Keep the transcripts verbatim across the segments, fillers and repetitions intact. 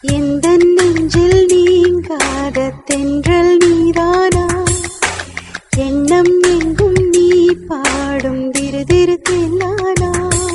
எந்தன் நெஞ்சில் நீங்காத தென்றல் நீதானா, எண்ணம் எங்கும் நீ பாடும் திரு திரு தெல்லானா.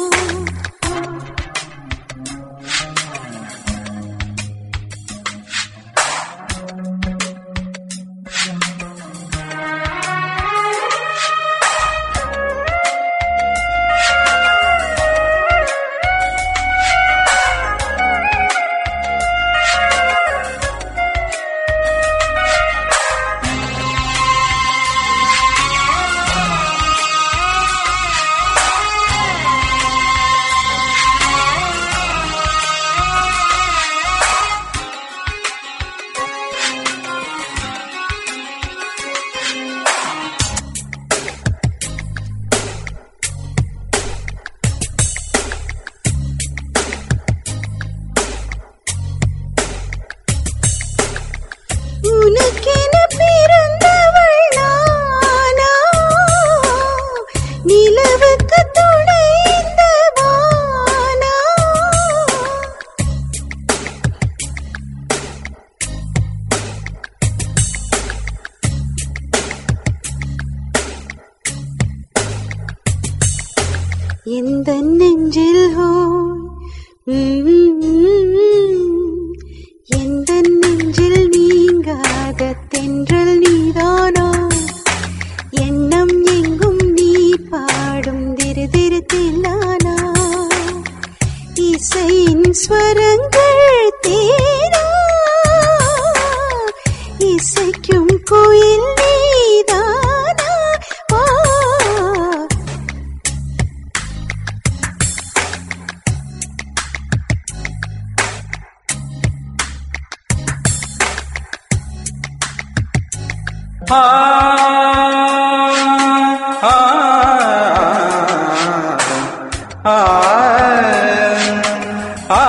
உனக்கென பிறந்தவள் நானா, நிலவுக்கு துணை இந்த வானா. எந்தன் நெஞ்சில் ஹோய் எந்தன் நெஞ்சில் நீங்காத தென்றல் நீதானா, எண்ணம் எங்கும் நீ பாடும் திரு திரு தெல்லானா. இசையின் ஸ்வரங்கள் தேனா, இசைக்கும் கோயில் நீதானா. வா ஆ ஆ ஆ ஆ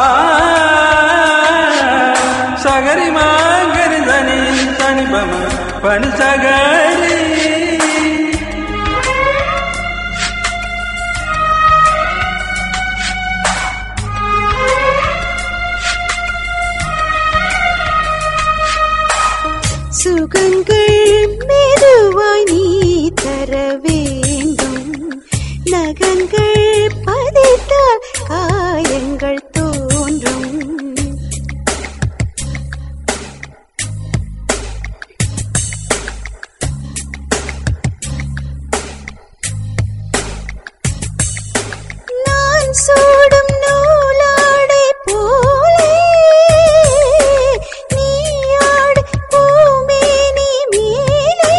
சகரி மாங்கரி தனி தனி பம பனி சகரி. சுகங்கள் மெதுவாய் நீ தர வேண்டும், நகங்கள் பதித்தால் காயங்கள் தோன்றும். நான் சூடும் நூலாடை போலே நீயாடு பூமேனி மேலே.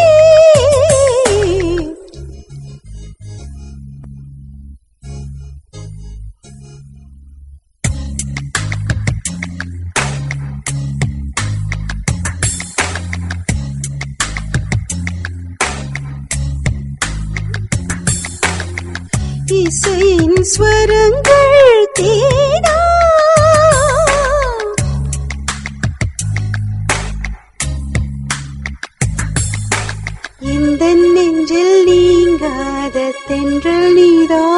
இசையின் ஸ்வரங்கள் தேனா, எந்தன் நெஞ்சில் நீங்காத தென்றல் நீதா.